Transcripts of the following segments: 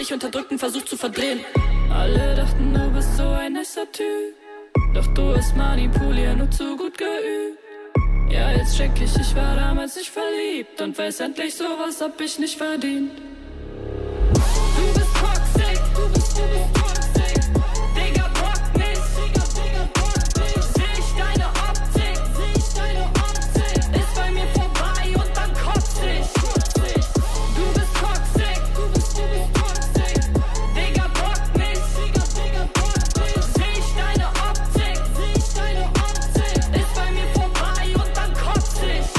dich unterdrückt und versucht zu verdrehen. Alle dachten, du bist so ein nicer Typ, doch du bist manipulieren nur zu gut geübt. Ja, jetzt check ich war damals nicht verliebt und weiß endlich, sowas hab ich nicht verdient. Du bist toxic, du bist toxic. Digga, bock mich, Digga, bock mich. Seh ich deine Optik, ist bei mir vorbei und dann kotz ich. Du bist toxic, Digga, bock mich, Digga, bock mich. Seh ich deine Optik, ist bei mir vorbei und dann kotz ich.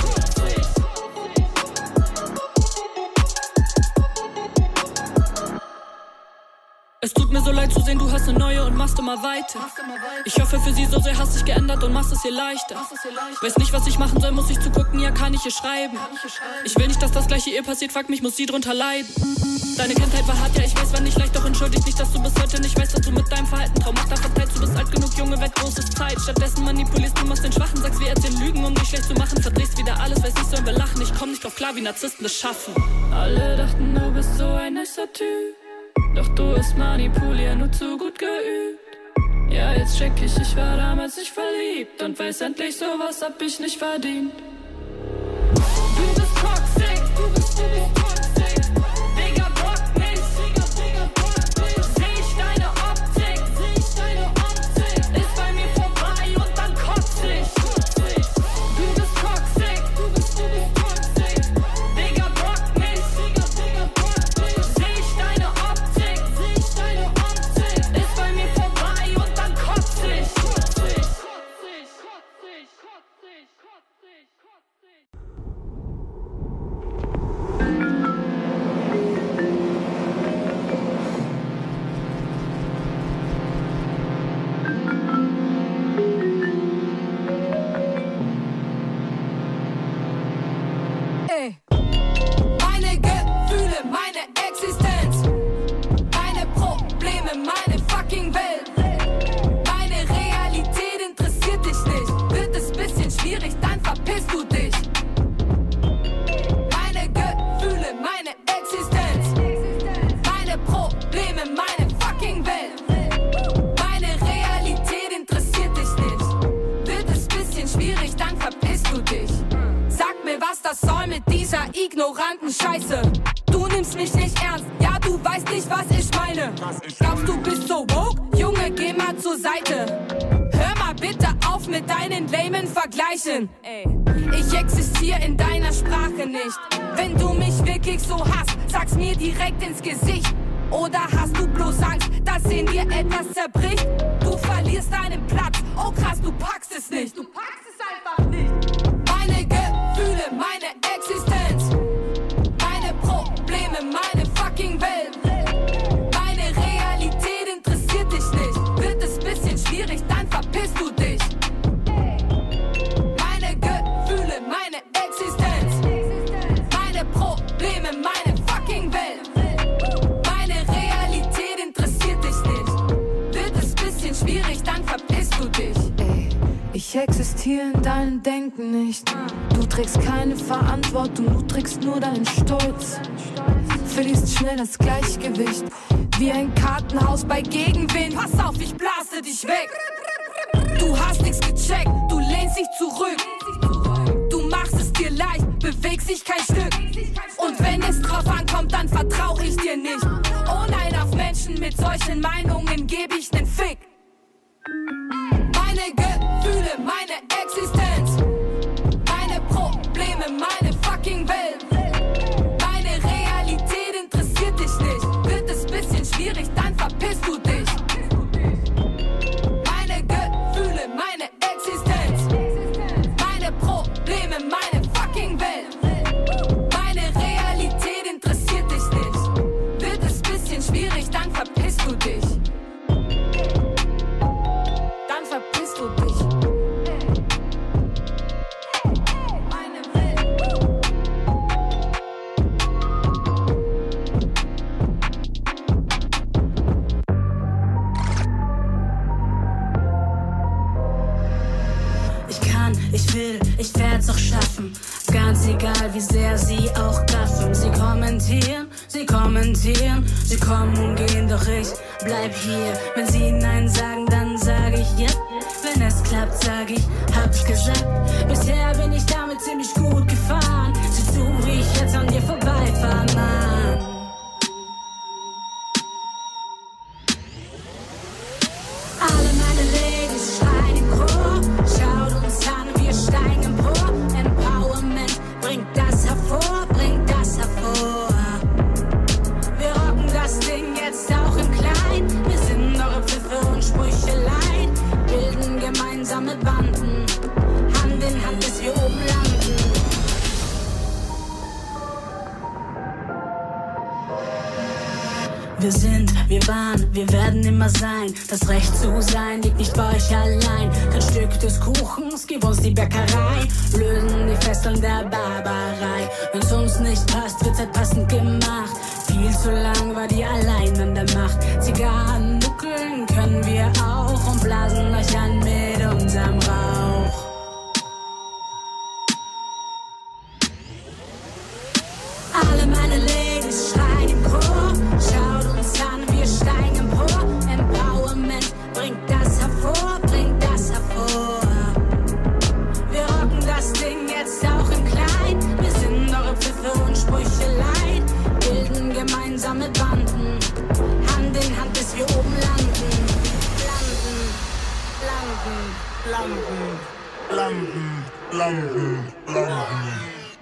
Es tut mir so leid zu sehen, du hast eine neue und machst immer weiter. Ich hoffe für sie so sehr, hast dich geändert und machst es ihr leichter. Weiß nicht, was ich machen soll, muss ich zugucken, ja kann ich ihr schreiben. Ich will nicht, dass das gleiche ihr passiert, fuck mich, muss sie drunter leiden. Deine Kindheit war hart, ja ich weiß, war nicht leicht, doch entschuldigt nicht, dass du bis heute nicht weißt, dass du mit deinem Verhalten Traumata verteilst. Du bist alt genug, Junge, weg, großes Zeit. Stattdessen manipulierst du aus den Schwachen, sagst, wir erzählen Lügen, um dich schlecht zu machen. Verdrehst wieder alles, weiß nicht, sollen wir lachen. Ich komm nicht drauf klar, wie Narzissten das schaffen. Alle dachten, du bist so ein nicer Typ, doch du bist manipulieren nur zu gut geübt. Ja, jetzt check ich war damals nicht verliebt und weiß endlich, sowas hab ich nicht verdient. Du bist toxic, toxic. Digga, bock mich, Digga, bock mich. Seh ich deine Optik, ist bei mir vorbei und dann kotz ich. Du bist toxic, toxic. Digga, bock mich, Digga, bock mich. Seh ich deine Optik, ist bei mir vorbei und dann kotz ich. Meine Gefühle, meine Existenz, meine Probleme, meine fucking Welt. Meine Realität interessiert dich nicht. Wird es bisschen schwierig, dann verpisst du dich. Meine Gefühle, meine Existenz, meine Probleme, meine fucking Welt. Meine Realität interessiert dich nicht. Wird es bisschen schwierig, dann verpisst du dich. Sag mir, was das soll mit dieser ignoranten Scheiße. Du nimmst mich nicht ernst, ja, du weißt nicht, was ich meine. Glaubst du bist so woke? Junge, geh mal zur Seite. Hör mal bitte auf mit deinen lamen Vergleichen. Ich existiere in deiner Sprache nicht. Wenn du mich wirklich so hasst, sag's mir direkt ins Gesicht. Oder hast du bloß Angst, dass in dir etwas zerbricht? Du verlierst deinen Platz, oh krass, du packst es nicht. Du packst es einfach nicht. Meine Gefühle, meine Existenz, meine Probleme, meine fucking Welt. Meine Realität interessiert dich nicht. Wird es bisschen schwierig, dann verpisst du dich. Meine Gefühle, meine Existenz, meine Probleme, meine fucking Welt. Meine Realität interessiert dich nicht. Wird es bisschen schwierig, dann verpisst du dich. Ich existiere in deinem Denken nicht. Du trägst keine Verantwortung, du trägst nur deinen Stolz. Verlierst schnell das Gleichgewicht, wie ein Kartenhaus bei Gegenwind. Pass auf, ich blase dich weg. Du hast nichts gecheckt, du lehnst dich zurück. Du machst es dir leicht, bewegst dich kein Stück. Und wenn es drauf ankommt, dann vertrau ich dir nicht. Oh nein, auf Menschen mit solchen Meinungen gebe ich nen Fick. Meine Gefühle, meine Existenz, meine Probleme, meine fucking Welt. Meine Realität interessiert dich nicht. Wird es bisschen schwierig, dann verpisst du dich. Meine Gefühle, meine Existenz, meine Probleme, meine fucking Welt. Meine Realität interessiert dich nicht. Wird es bisschen schwierig, dann verpisst du dich. Dann kommentieren, sie kommentieren, sie kommen und gehen, doch ich bleib hier. Wenn sie Nein sagen, dann sag ich ja. Wenn es klappt, sag ich, hab's gesagt. Bisher bin ich damit ziemlich gut gefahren. Sieh zu, wie ich jetzt an dir vorbeifahr, Mann. Alle meine Ladies schreien im Chor. Schaut uns an, wir steigen empor. Empowerment bringt das hervor, bringt das hervor. Wir rocken das Ding jetzt auch in klein. Wir sind eure Pfiffe und Sprücheleien. Bilden gemeinsame Banden. Hand in Hand, bis wir oben landen. Wir sind, wir waren, wir werden immer sein. Das Recht zu sein liegt nicht bei euch allein. Kein Stück des Kuchens, gib uns die Bäckerei. Lösen die Fesseln der Barbarei. Wenn's uns nicht passt, wird's halt passend gemacht. Viel zu lang war die allein an der Macht. Zigarren nuckeln können wir auch und blasen euch an mit unserem Rauch. Alle meine Ladies schreien im Chor. Schaut uns an, wir steigen empor. Empowerment bringt das hervor, bringt das hervor. Wir rocken das Ding jetzt auch in klein. Wir sind eure Pfiffe und Sprücheleien. Bilden gemeinsame Banden. Hand in Hand, bis wir oben landen. Landen.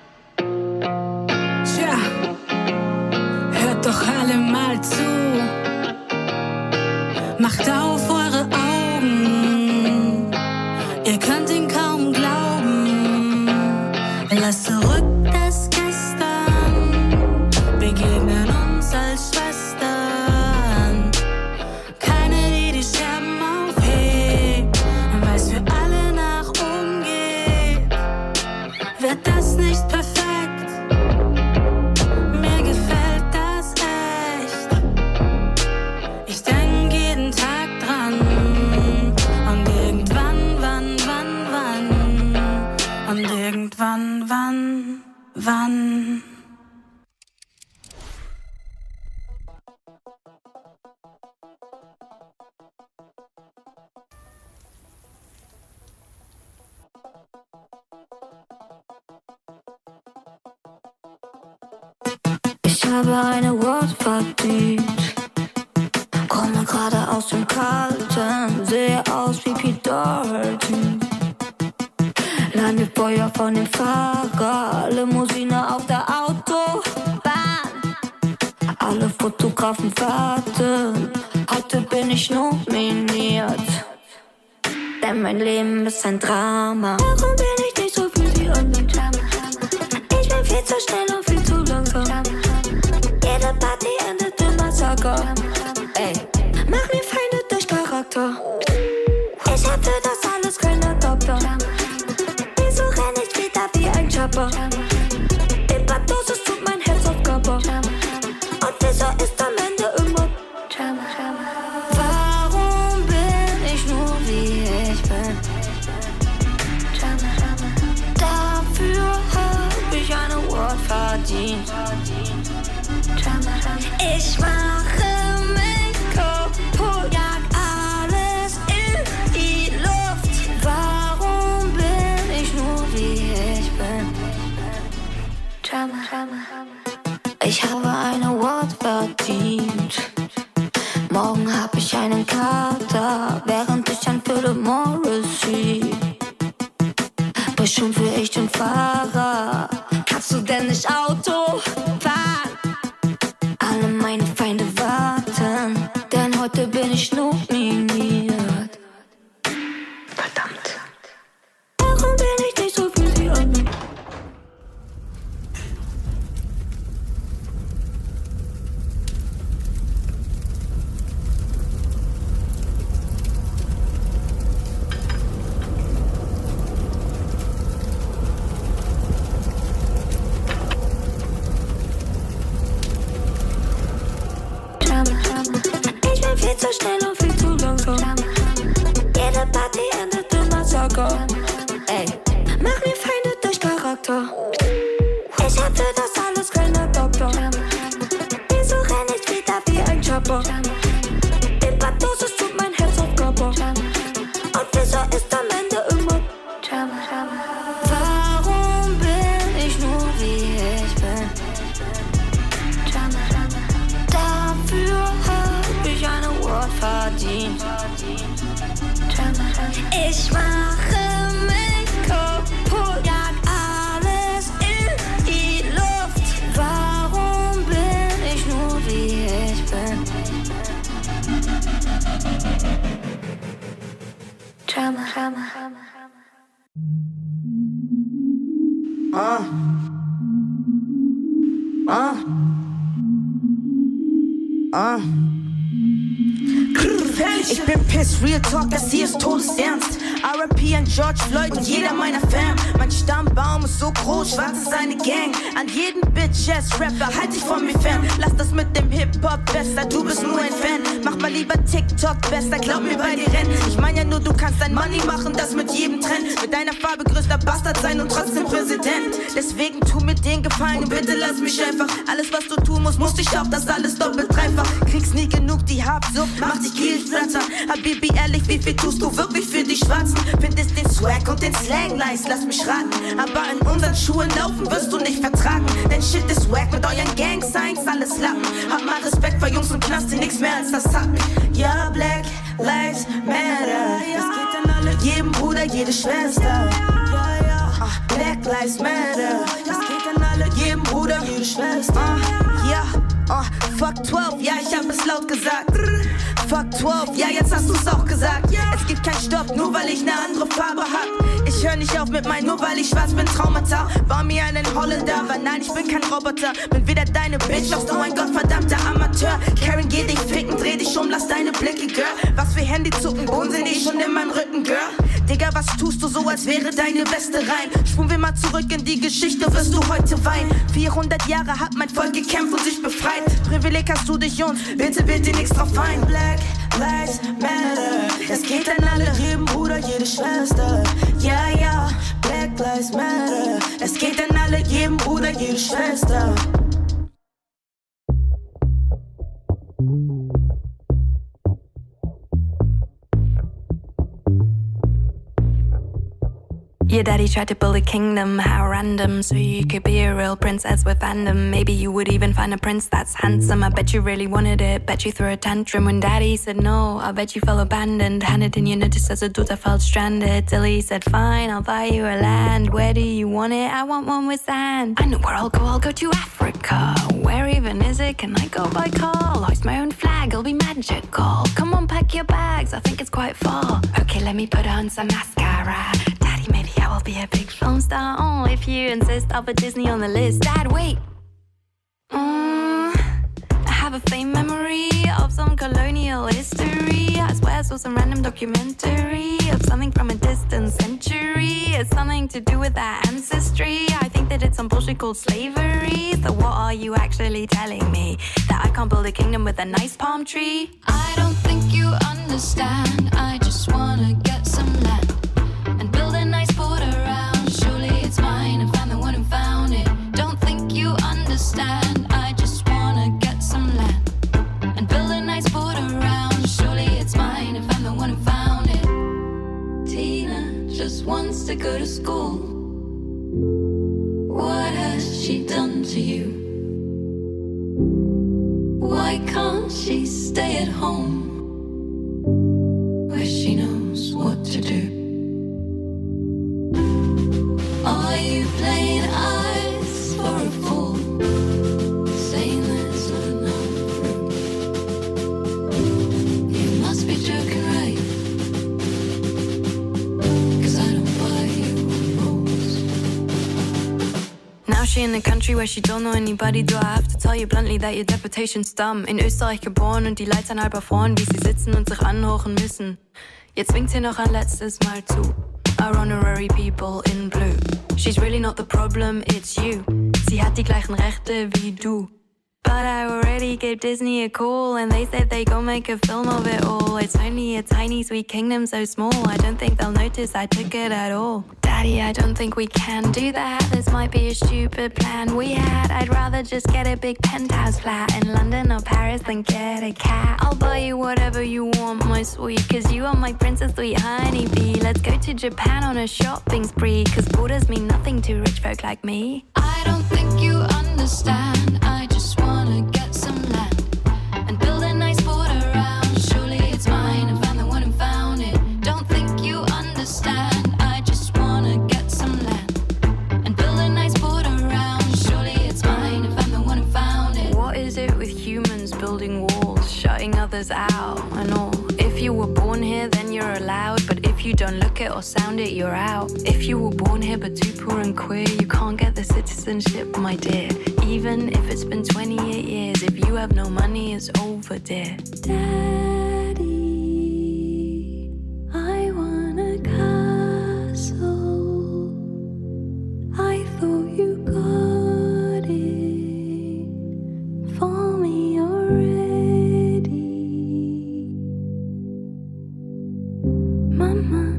Tja, hört doch alle mal zu. Macht auf eure Augen. Ihr könnt ihn kaum glauben. Lasst zurück das Gestern. Begegnen uns als Schwestern. Keine, die die Scherben aufhebt, weil's für alle nach oben geht. Wird das nicht perfekt? Mir gefällt das echt. Ich denk jeden Tag dran. Und irgendwann, wann. Und irgendwann, wann. Ich habe eine Wort verdient. Komme gerade aus dem Kalten, sehe aus wie Pete Doherty. Lande Feuer von dem Fahrer, Limousine auf der Autobahn. Alle Fotografen warten, heute bin ich nominiert. Denn mein Leben ist ein Drama. Warum bin ich nicht so wie die anderen? Ich bin viel zu schnell und viel zu langsam. Jede Party endet im Massaker. Ey, mach mir Feinde durch Charakter. Ich hab für das alles keinen Adapter. Wieso renn ich wieder wie ein Chopper? Überdosis tut mein Herz auf Körper. Und wieso ist am Ende immer warum bin ich nur wie ich bin? Dafür hab ich eine Award verdient. Ich mache mich kaputt, jag alles in die Luft. Warum bin ich nur wie ich bin? Ich habe eine Award verdient. Morgen hab ich einen Kater, während ich ein Philip Morris sieh. Bestimmt für ich den Fahrer. Kannst du denn nicht Auto fahren? Alle meine Feinde warten, denn heute bin ich nominiert. Verdammt. Warum bin ich nicht so wie die anderen? Ich bin viel zu schnell und viel zu langsam. Jede Party endet im Massaker. Ey, mach mir Feinde durch Charakter. Ich hab für das alles keinen Adapter. Ich mache mich kaputt, jag alles in die Luft. Warum bin ich nur wie ich bin? Drama. Ich bin pissed, Real Talk, das hier ist todesernst. R.I.P. an George Floyd und jeder meiner Fam. Mein Stammbaum ist so groß, schwarz ist eine Gang. An jeden Bitch-Ass-Rapper halt dich von mir fern. Lass das mit dem Hip-Hop besser, du bist nur ein Fan. Mach mal lieber TikTok besser, glaub mir bei dir rennen. Ich mein ja nur, du kannst dein Money machen, das mit jedem Trend. Mit deiner Farbe größter Bastard sein und trotzdem Präsident. Deswegen tu mir den Gefallen und bitte lass mich einfach. Alles was du tun musst ich auch, das alles doppelt dreifach. Kriegst nie genug, die Habsucht macht dich Kielflatter. Habibi, ehrlich, wie viel tust du wirklich für die Schwarzen? Findest den Swag und den Slang nice, lass mich raten. Aber in unseren Schuhen laufen wirst du nicht vertragen. Denn shit ist wack mit euren Gang-Signs, alles Lappen. Hab mal Respekt vor Jungs und Knast, die nix mehr als das hatten. Ja, Black Lives Matter. Das geht an alle, jedem Bruder, jede Schwester. Black Lives Matter. Das geht an alle, jedem Bruder, jede Schwester. Fuck 12, ja, ich hab es laut gesagt. Fuck 12, ja, jetzt hast du's auch gesagt. Es gibt keinen Stopp, nur weil ich ne andere Farbe hab. Ich hör nicht auf mit meinen, nur weil ich schwarz bin, Traumata. Bau mir einen Holländer, weil nein, ich bin kein Roboter. Bin weder deine Bitch, noch so ein gottverdammter Amateur. Karen, geh dich ficken, dreh dich um, lass deine Blicke, Girl. Was für Handy zucken, Bohnen sind ich schon in meinem Rücken, Girl. Digga, was tust du so, als wäre deine Weste rein? Spulen wir mal zurück in die Geschichte, wirst du heute weinen. 400 Jahre hat mein Volk gekämpft und sich befreit. Privileg hast du dich uns, bitte nix drauf ein. Black Lives Matter. Es geht an alle, jedem Bruder, jede Schwester. Ja, Black Lives Matter. Es geht an alle, jedem Bruder, jede Schwester. Your daddy tried to build a kingdom, how random. So you could be a real princess with fandom. Maybe you would even find a prince that's handsome. I bet you really wanted it, bet you threw a tantrum when daddy said no. I bet you felt abandoned, handed in your notice as a daughter felt stranded. Till he said fine, I'll buy you a land. Where do you want it? I want one with sand. I know where I'll go to Africa. Where even is it? Can I go by car? I'll hoist my own flag, it'll be magical. Come on, pack your bags, I think it's quite far. Okay, let me put on some mascara. Maybe I will be a big film star. Oh, if you insist, I'll put Disney on the list. Dad, wait. I have a faint memory of some colonial history. I swear I saw some random documentary of something from a distant century. It's something to do with our ancestry. I think they did some bullshit called slavery. So what are you actually telling me? That I can't build a kingdom with a nice palm tree? I don't think you understand. I just wanna get some land and build a nice fort around. Surely it's mine if I'm the one who found it. Don't think you understand. I just wanna get some land and build a nice fort around. Surely it's mine if I'm the one who found it. Tina just wants to go to school. What has she done to you? Why can't she stay at home where she knows what to do? Are you playing eyes for a fool, saying there's not enough room? You must be joking, right? 'Cause I don't buy you rules. Now she in a country where she don't know anybody. Do I have to tell you bluntly that your deportation's dumb? In Österreich geboren und die Leute halb erfroren, wie sie sitzen und sich anhören müssen. Jetzt winkt sie noch ein letztes Mal zu. Our honorary people in blue. She's really not the problem, it's you. Sie hat die gleichen Rechte wie du. But I already gave Disney a call and they said they gon' make a film of it all. It's only a tiny sweet kingdom so small. I don't think they'll notice I took it at all. Daddy, I don't think we can do that. This might be a stupid plan we had. I'd rather just get a big penthouse flat in London or Paris than get a cat. I'll buy you whatever you want, my sweet, 'cause you are my princess, sweet honeybee. Let's go to Japan on a shopping spree, 'cause borders mean nothing to rich folk like me. I don't think you understand. I just wanna get some land and build a nice fort around. Surely it's mine if I'm the one who found it. Don't think you shutting others out. I know. If you were born here, then you're allowed. But if you don't look it or sound it, you're out. If you were born here but too poor and queer, you can't get the citizenship, my dear. Even if it's been 28 years, if you have no money, it's over, dear. Daddy, I want a castle. I thought you got it for me already. Mama,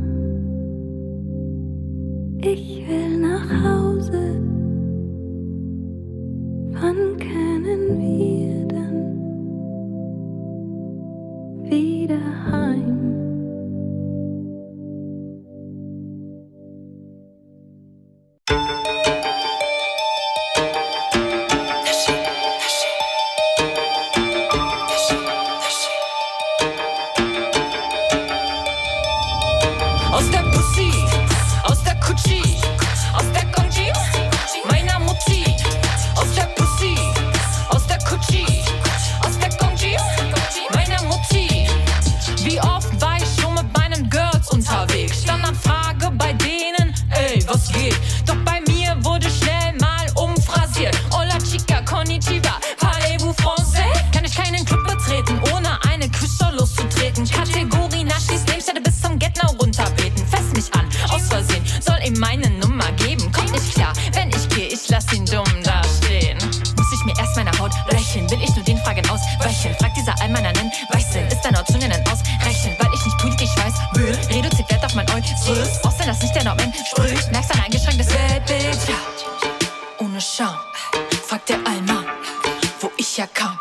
ich will nach Hause. Wann können wir denn wieder heim? Aus der Pussy, aus der Kutschi, aus der Gongji, meiner Mutti. Aus der Pussy, aus der Kutschi, aus der Gongji, meiner Mutti. Wie oft war ich schon mit meinen Girls unterwegs? Standardfrage bei denen, ey, was geht? Doch bei mir wurde schnell mal umphrasiert. Hola chica, konnichiwa, parlez-vous français? Kann ich keinen Club betreten, ohne eine Küsse loszutreten? Kategorie Naschis, Lebensstelle bis zum Get-Now runterbeten. Fest mich an, aus Versehen, soll ihm meine Nummer geben. Kommt nicht klar, wenn ich gehe, ich lass ihn dumm dastehen. Muss ich mir erst meine Haut rächen? Will ich nur den Fragen ausweichen? Fragt dieser Allmannernen, Weißsinn, ist dein Ortsuninnen ausreichend? Weil ich nicht politisch weiß, will, reduziert Wert auf mein Äußeres. Außer das nicht der Normen spricht, merkst ein eingeschränktes Weltbild. Ja, ohne Scham, fragt der Allmann, wo ich herkam.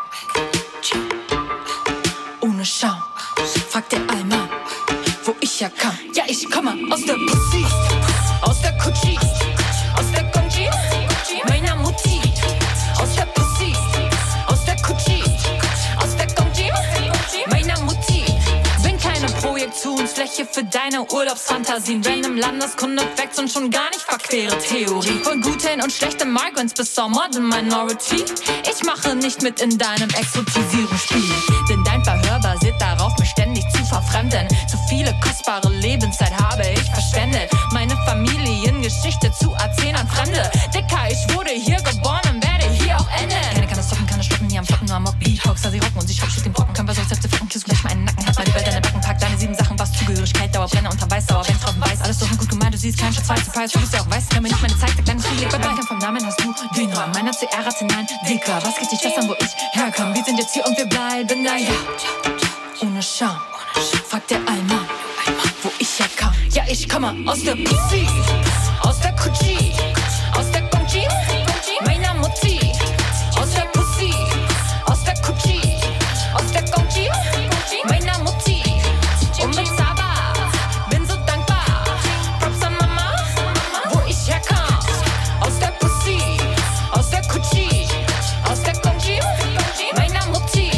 Ohne Scham, fragt der Allmann, wo ich herkam. Ja, ich komme aus der Pussy, aus der Kutschi, aus der Gongji, meiner Mutti. Aus der Pussy, aus der Kutschi, aus der Gongji, meiner Mutti. Bin keine Projektionsfläche für deine Urlaubsfantasien. Random Landeskunde Facts und schon gar nicht verquere Theorie. Von guten und schlechten Migrants bis zur Modern Minority. Ich mache nicht mit in deinem Exotisierungsspiel. Denn dein Verhör basiert darauf, mich ständig zu verfremden. Zu viele kostbare Lebenszeit habe ich verschwendet. Meine Familiengeschichte zu erzählen an Fremde. Dicker, ich wurde hier geboren und werde hier auch enden. Keine kann es stoppen, keine stoppen, hier am Flocken, nur am Mock. Beatboxer, sie rocken und sie schockt den Brocken. Kann bei so Sätze ficken, kiss gleich meinen Nacken. Halt mal die Welt deine Backen, pack deine 7 Sachen, was Zugehörigkeit, Dauer, Brenner unter Weißdauer. Wenn ich drauf weiß, alles doch gut gemeint, du siehst keinen Schwarz, Surprise. Du bist ja auch weiß, kann mir nicht meine Zeit, der kleine Spiegel. Bei Balkan vom Namen hast du den Rahmen. Meiner CR-rationalen Dicker, was geht dich fest an, wo ich herkomme? Wir sind jetzt hier und wir bleiben da, ja. Ohne Scham, fragt der Allmann, wo ich herkam. Ja, ich komme aus der Pussy, aus der Kutschi, aus der Gongji, meiner Mutti. Aus der Pussy, aus der Kutschi, aus der Gongji, meiner Mutti. Unbezahlbar, bin so dankbar. Props an Mama, wo ich herkam. Aus der Pussy, aus der Kutschi, aus der Gongji, meiner Mutti.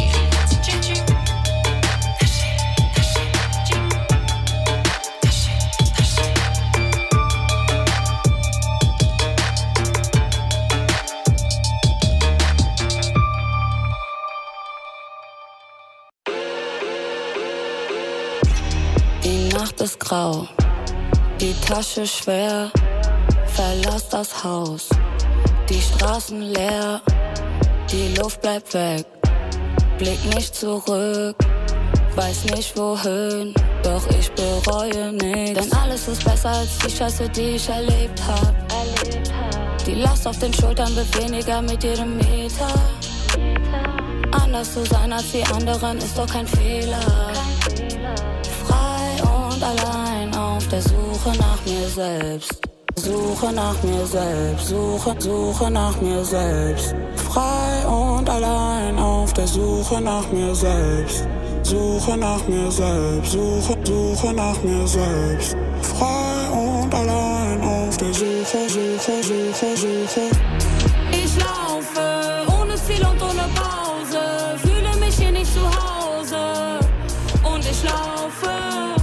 Die Nacht ist grau, die Tasche schwer, verlass das Haus, die Straßen leer, die Luft bleibt weg, blick nicht zurück, weiß nicht wohin, doch ich bereue nichts. Denn alles ist besser als die Scheiße, die ich erlebt hab. Die Last auf den Schultern wird weniger mit jedem Meter. Anders zu sein als die anderen ist doch kein Fehler. Frei und allein auf der Suche nach mir selbst. Suche nach mir selbst, Suche nach mir selbst. Frei und allein auf der Suche nach mir selbst. Suche nach mir selbst, Suche nach mir selbst. Frei und allein auf der Suche. Ich laufe ohne Ziel und ohne Pause, fühle mich hier nicht zu Hause. Und ich laufe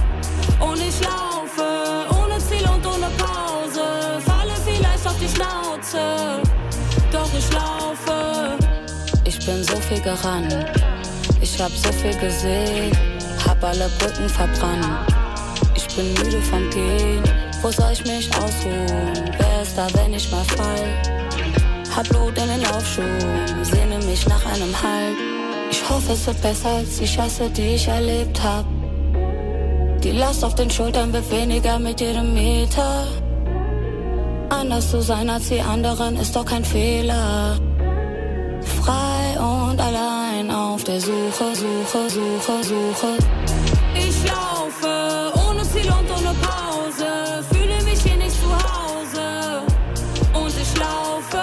ohne Ziel und ohne Pause, falle vielleicht auf die Schnauze, doch ich laufe. Ich bin so viel gerannt, Ich hab so viel gesehen, hab alle Brücken verbrannt. Ich bin müde vom Gehen, wo soll ich mich ausruhen? Wer ist da, wenn ich mal fall? Hab Blut in den Laufschuhen, sehne mich nach einem Halt. Ich hoffe, es wird besser als die Scheiße, die ich erlebt hab. Die Last auf den Schultern wird weniger mit jedem Meter. Anders zu sein als die anderen ist doch kein Fehler. Frei und allein auf der Suche, Suche, Suche, Suche. Ich laufe ohne Ziel und ohne Pause, fühle mich hier nicht zu Hause. Und ich laufe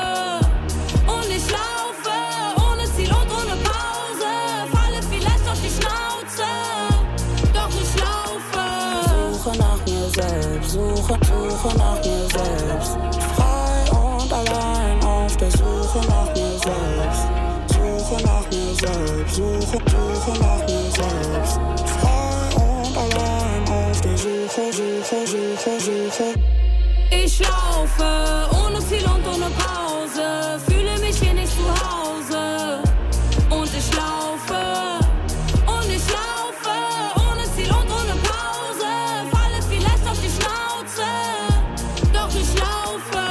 ohne Ziel und ohne Pause, falle vielleicht auf die Schnauze, doch ich laufe. Suche nach mir selbst, suche nach mir selbst. Frei und allein auf der Suche nach mir selbst. Suche nach mir selbst, suche nach mir selbst. Frei und allein auf der Suche, Suche, Suche, Suche. Ich laufe ohne Ziel und ohne Pause, fühle mich hier nicht zu Hause. Und ich laufe ohne Ziel und ohne Pause, falle vielleicht auf die Schnauze, doch ich laufe.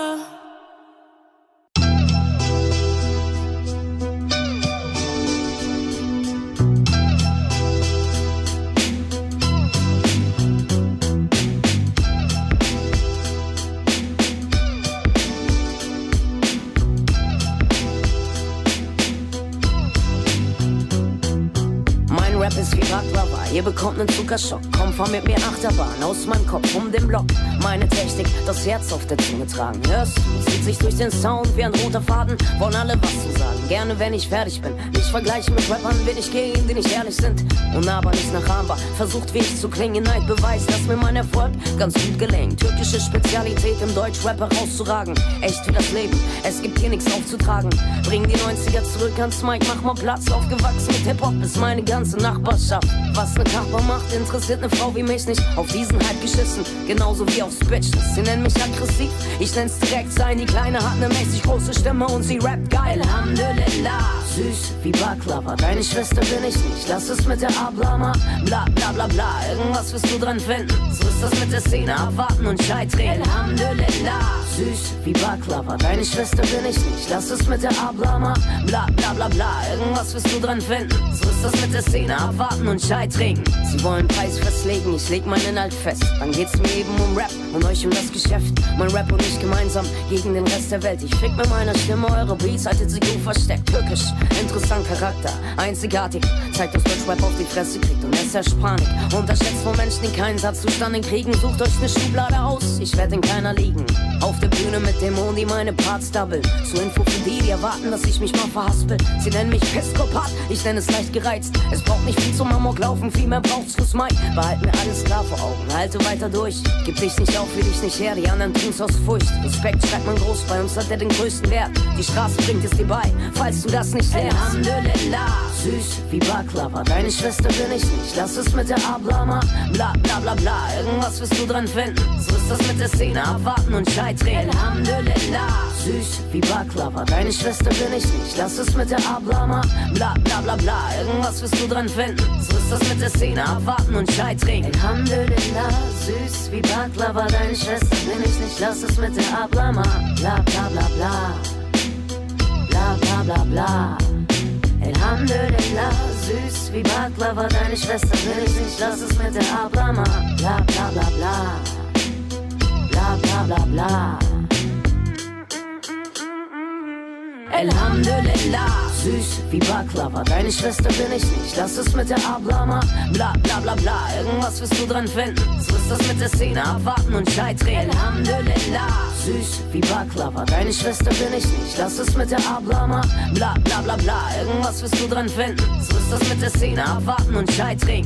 Rap ist wie Baklava, ihr bekommt nen Zuckerschock. Komm, fahr mit mir Achterbahn aus meinem Kopf um den Block. Meine Technik, das Herz auf der Zunge tragen. Hörst du, zieht sich durch den Sound wie ein roter Faden. Wollen alle was zu sagen, gerne wenn ich fertig bin. Nicht vergleichen mit Rappern, will ich gehen, die nicht ehrlich sind. Und aber nicht nachahmbar, versucht wie ich zu klingen. Neid beweist, dass mir mein Erfolg ganz gut gelingt. Türkische Spezialität im Deutschrap herauszuragen. Echt wie das Leben, es gibt hier nichts aufzutragen. Bring die 90er zurück ans Mic, mach mal Platz. Aufgewachsen mit Hip-Hop ist meine ganze Nachbarschaft. Was ne Nachbar macht, interessiert ne Frau wie mich nicht. Auf diesen Hype geschissen, genauso wie aufs Bitches. Sie nennen mich aggressiv, ich nenn's direkt sein. Die Kleine hat ne mäßig große Stimme und sie rappt geil. Alhamdulillah, süß wie Baklava. Deine Schwester bin ich nicht, lass es mit der Ablama. Bla bla bla bla, irgendwas wirst du dran finden. So ist das mit der Szene, abwarten und scheitern. Alhamdulillah, süß wie Baklava. Deine Schwester bin ich nicht, lass es mit der Ablama. Bla bla bla bla, irgendwas wirst du dran finden. So ist das mit der Szene, abwarten und scheitern. Sie wollen Preis festlegen, ich leg meinen Inhalt fest. Dann geht's mir eben um Rap und euch um das Geschäft. Mein Rap und ich gemeinsam gegen den Rest der Welt. Ich fick mit meiner Stimme eure Beats, haltet sie gut versteckt. Türkisch, interessant Charakter, einzigartig. Zeigt, dass Deutschrap auf die Fresse kriegt und es herrscht Panik. Unterschätzt von Menschen, die keinen Satz zustande kriegen. Sucht euch ne Schublade aus, ich werd in keiner liegen. Auf der Bühne mit Dämonen, die meine Parts doublen. Zur Info für die erwarten, dass ich mich mal verhaspel. Sie nennen mich Pissikopat, ich nenn es leicht gereizt. Es braucht nicht viel zum Amok laufen, viel mehr braucht's fürs Mic. Behalt mir alles klar vor Augen, halte weiter durch. Gib dich nicht auf, will dich nicht her, die anderen tun's aus Furcht. Respekt schreibt man groß, bei uns hat er den größten Wert. Die Straße bringt es dir bei, falls du das nicht lernst. Alhamdulillah, süß wie Baklava. Deine Schwester bin ich nicht, lass es mit der Ablama. Bla bla bla bla, irgendwas wirst du dran finden. So ist das mit der Szene, abwarten und scheitern. Alhamdulillah, süß wie Baklava. Deine Schwester bin ich nicht, lass es mit der Ablama. Bla bla bla bla, irgendwas wirst du dran finden. So ist das mit der Szene, abwarten und scheitern. Alhamdulillah, süß wie Baklava. Deine Schwester bin ich nicht, lass es mit der Ablama. Bla bla bla bla, bla bla bla bla. Alhamdulillah, süß wie Baklava. Deine Schwester bin ich nicht, lass es mit der Ablama. Bla bla bla bla, bla bla bla bla. Alhamdulillah, süß wie Baklava. Deine Schwester bin ich nicht, lass es mit der Ablama. Bla bla bla bla, irgendwas wirst du dran finden. So ist das mit der Szene, abwarten und scheitern. Alhamdulillah, süß wie Baklava. Deine Schwester bin ich nicht, lass es mit der Ablama. Bla bla bla bla, irgendwas wirst du dran finden. So ist das mit der Szene, abwarten und scheitern.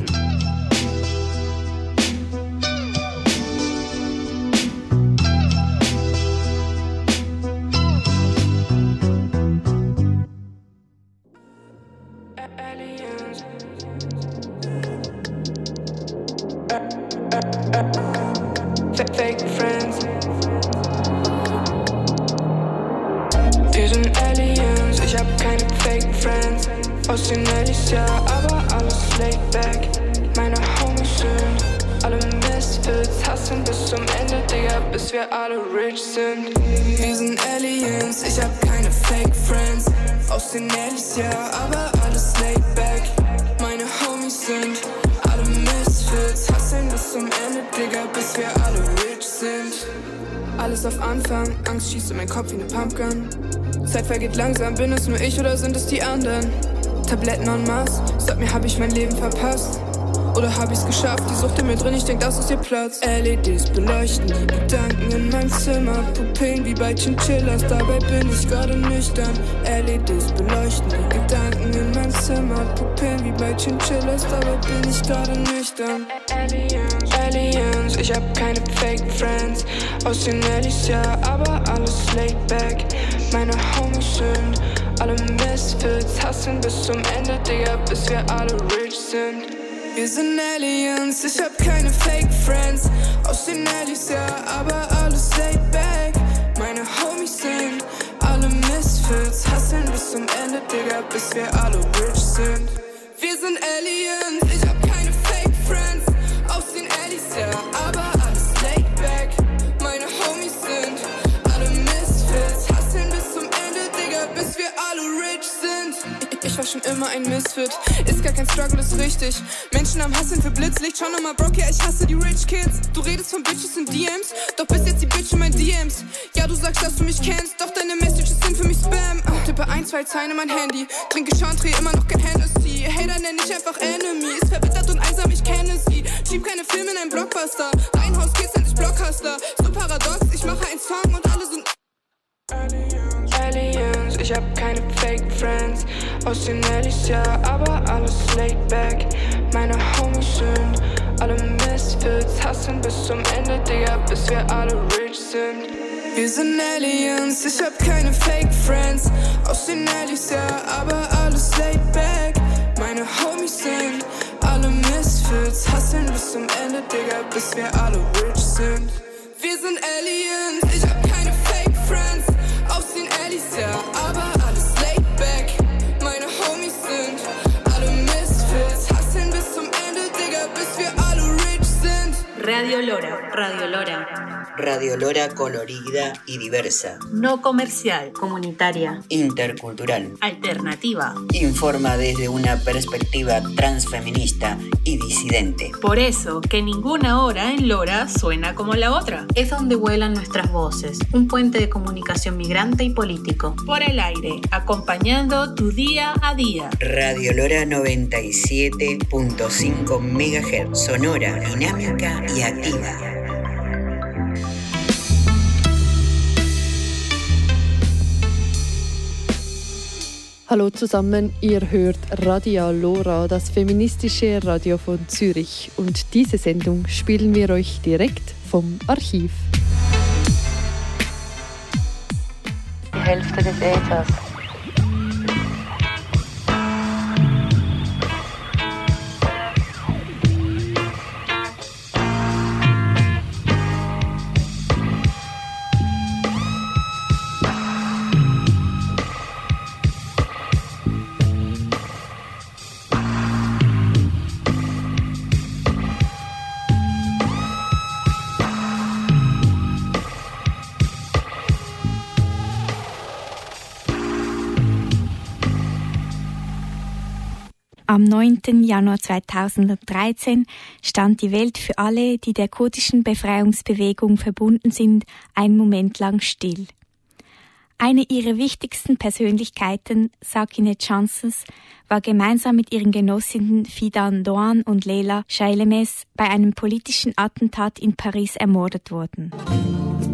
Fake friends. Wir sind Aliens, ich hab keine Fake Friends. aus den Allys, ja, aber alles laid back. Meine Homies sind alle Misfits, hassen bis zum Ende, Digga, bis wir alle rich sind. Wir sind Aliens, ich hab keine Fake Friends, aus den Allys, ja, aber alles laid back. Meine Homies sind alle Misfits, hassen bis zum Ende, Digga, bis wir alle rich sind. Alles auf Anfang, Angst schießt in meinen Kopf wie ne Pumpgun. Zeit vergeht langsam, bin es nur ich oder sind es die anderen? Tabletten en masse, sag mir, hab ich mein Leben verpasst? Oder hab ich's geschafft? Die Sucht in mir drin, ich denk, das ist ihr Platz. LEDs beleuchten die Gedanken in meinem Zimmer. Pupillen wie bei Chinchillas, dabei bin ich gerade nüchtern. LEDs beleuchten die Gedanken in meinem Zimmer. Pupillen wie bei Chinchillas, dabei bin ich gerade nüchtern. Aliens, ich hab keine Fake Friends, aus den Allys, ja, aber alles laid back. Meine Homies sind alle Misfits, hassen bis zum Ende, Digga, bis wir alle rich sind. Wir sind Aliens, ich hab keine Fake Friends, aus den Allys, ja, aber alles laid back. Meine Homies sind alle Misfits, hassen bis zum Ende, Digga, bis wir alle rich sind. Wir sind Aliens, ich hab keine Fake Friends, aus den Allys, ja, aber alles laid back. Meine Homies sind alle Misfits, hassen bis zum Ende, Digga, bis wir alle rich sind. Ich war schon immer ein Misfit, ist gar kein Struggle, ist richtig. Menschen am Hasseln für Blitzlicht, schau nochmal Brock, ja, ich hasse die Rich Kids. Du redest von Bitches in DMs, doch bis jetzt die Bitch in mein DMs. Ja, du sagst, dass du mich kennst, doch deine Messages sind für mich Spam. Tippe 1, 2 Zeilen in mein Handy, trinke Chantre, immer noch kein Hennessy. Hater nenn ich einfach Enemy, ist verbittert und einsam, ich kenne sie. Schieb keine Filme in ein Blockbuster, Reihenhaus Kids nennt sich Blockhustler. So paradox, ich mache einen Song und alle sind Aliens, ich hab keine Fake Friends, aus den Allys, ja, aber alles laid back. Meine Homies sind alle Misfits, hassen bis zum Ende, Digga, bis wir alle rich sind. Wir sind Aliens, ich hab keine Fake Friends, aus den Allys, ja, aber alles laid back. Meine Homies sind alle Misfits, hassen bis zum Ende, Digga, bis wir alle rich sind. Wir sind Aliens, ich hab keine Fake Friends, aus den Allys, ja, aber alles laid back. Meine Homies sind alle Misfits, hassen bis zum Ende, Digga, bis wir alle rich sind. Radio Lora, Radio Lora. Radio Lora colorida y diversa. No comercial, comunitaria. Intercultural. Alternativa. Informa desde una perspectiva transfeminista y disidente. Por eso, que ninguna hora en Lora suena como la otra. Es donde vuelan nuestras voces. Un puente de comunicación migrante y político. Por el aire, acompañando tu día a día. Radio Lora 97.5 MHz. Sonora, dinámica y activa. Hallo zusammen, ihr hört Radio Lora, das feministische Radio von Zürich. Und diese Sendung spielen wir euch direkt vom Archiv. Die Hälfte des Äthers. Am 9. Januar 2013 stand die Welt für alle, die der kurdischen Befreiungsbewegung verbunden sind, einen Moment lang still. Eine ihrer wichtigsten Persönlichkeiten, Sakine Chances, war gemeinsam mit ihren Genossinnen Fidan Doğan und Leyla Şailemez bei einem politischen Attentat in Paris ermordet worden.